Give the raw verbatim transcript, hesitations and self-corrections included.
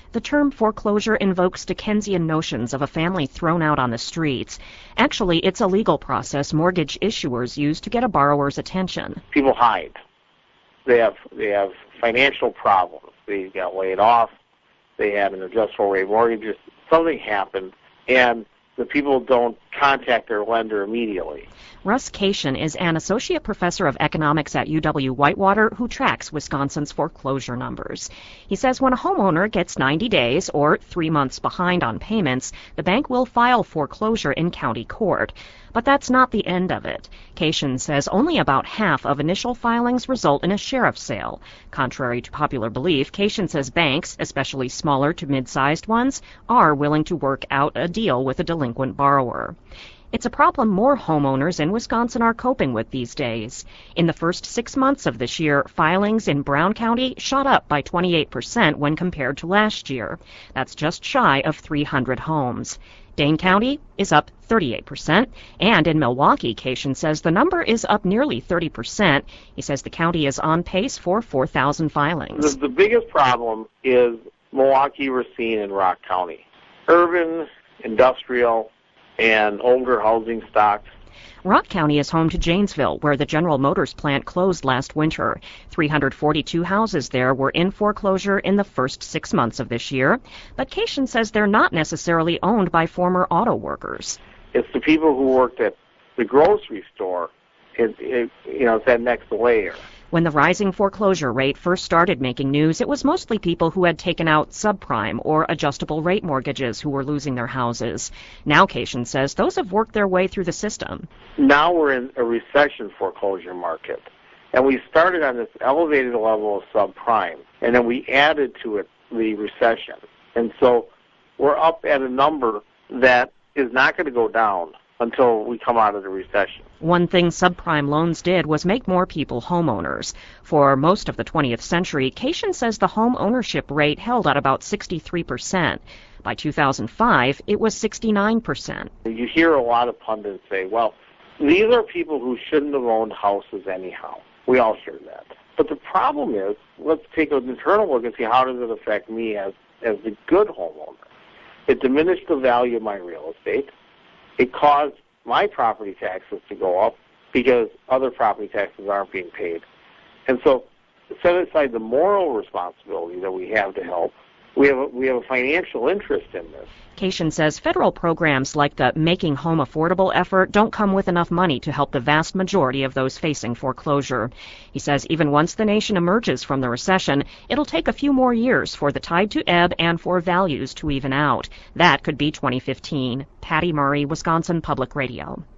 The term foreclosure invokes Dickensian notions of a family thrown out on the streets. Actually, it's a legal process mortgage issuers use to get a borrower's attention. People hide. They have they have financial problems. They got laid off. They had an adjustable rate mortgage. Something happened, and the people don't contact their lender immediately. Russ Cation is an associate professor of economics at U W-Whitewater who tracks Wisconsin's foreclosure numbers. He says when a homeowner gets ninety days or three months behind on payments, the bank will file foreclosure in county court. But that's not the end of it. Cation says only about half of initial filings result in a sheriff's sale. Contrary to popular belief, Cation says banks, especially smaller to mid-sized ones, are willing to work out a deal with a delinquent borrower. It's a problem more homeowners in Wisconsin are coping with these days. In the first six months of this year, filings in Brown County shot up by twenty-eight percent when compared to last year. That's just shy of three hundred homes. Dane County is up thirty-eight percent, and in Milwaukee, Cation says the number is up nearly thirty percent. He says the county is on pace for four thousand filings. The, the biggest problem is Milwaukee, Racine, and Rock County. Urban, industrial, and older housing stock. Rock County is home to Janesville, where the General Motors plant closed last winter. three hundred forty-two houses there were in foreclosure in the first six months of this year. But Cation says they're not necessarily owned by former auto workers. It's the people who worked at the grocery store. It, it, you know, it's that next layer. When the rising foreclosure rate first started making news, it was mostly people who had taken out subprime or adjustable rate mortgages who were losing their houses. Now, Cation says those have worked their way through the system. Now we're in a recession foreclosure market, and we started on this elevated level of subprime, and then we added to it the recession. And so we're up at a number that is not going to go down until we come out of the recession. One thing subprime loans did was make more people homeowners. For most of the twentieth century, Cation says the home ownership rate held at about sixty-three percent. By two thousand five, it was sixty-nine percent. You hear a lot of pundits say, well, these are people who shouldn't have owned houses anyhow. We all hear that. But the problem is, let's take an internal look and see how does it affect me as, as the good homeowner. It diminished the value of my real estate. It caused my property taxes to go up because other property taxes aren't being paid. And so set aside the moral responsibility that we have to help. We have a, we have a financial interest in this. Cation says federal programs like the Making Home Affordable effort don't come with enough money to help the vast majority of those facing foreclosure. He says even once the nation emerges from the recession, it'll take a few more years for the tide to ebb and for values to even out. That could be twenty fifteen. Patty Murray, Wisconsin Public Radio.